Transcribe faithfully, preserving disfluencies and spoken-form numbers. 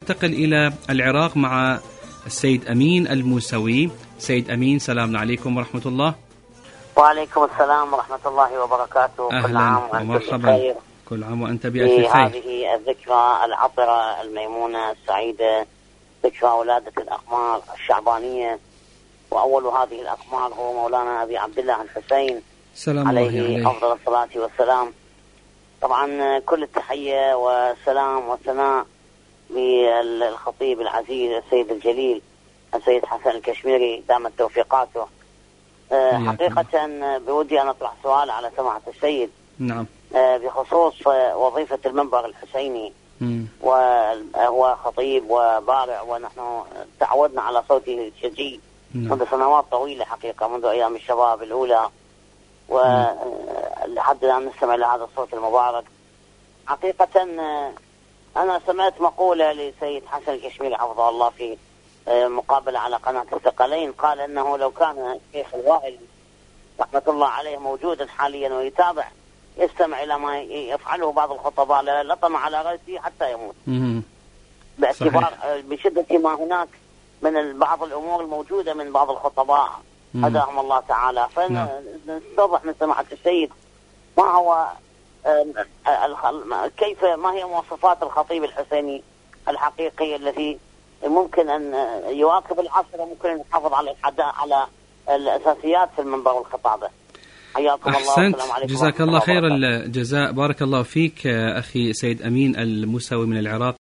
ننتقل إلى العراق مع السيد أمين الموسوي. سيد أمين، سلام عليكم ورحمة الله. وعليكم السلام ورحمة الله وبركاته. كل عام وأنت بخير. كل عام وأنت بألف خير. في هذه الذكرى العطرة الميمونة السعيدة، ذكرى ولادة الأقمار الشعبانية، وأول هذه الأقمار هو مولانا أبي عبد الله الحسين سلام عليه, عليه أفضل الصلاة والسلام. طبعا كل التحية والسلام والثناء للخطيب العزيز السيد الجليل السيد حسن الكشميري دامت توفيقاته. حقيقة بودي أن أطرح سؤال على سماحة السيد. نعم. بخصوص وظيفة المنبر الحسيني، وهو خطيب وبارع، ونحن تعودنا على صوته الشجي منذ سنوات طويلة حقيقة، منذ أيام الشباب الأولى ولحد الآن نستمع لهذا الصوت المبارك. حقيقة أنا سمعت مقولة لسيد حسن الكشميري حفظه الله في مقابلة على قناة الثقلين، قال أنه لو كان الشيخ الوائل رحمة الله عليه موجودا حاليا ويتابع يستمع إلى ما يفعله بعض الخطباء لطم على رأسه حتى يموت. باعتبار بشدة ما هناك من بعض الأمور الموجودة من بعض الخطباء هداهم الله تعالى. فنستوضح من سماحة السيد ما هو كيف ما هي مواصفات الخطيب الحسيني الحقيقي الذي ممكن أن يواكب العصر وممكن أن يحافظ على على الأساسيات في المنبر والخطابة. حياكم الله والسلام عليكم. جزاك الله خير الجزاء. بارك الله فيك أخي سيد أمين الموسوي من العراق.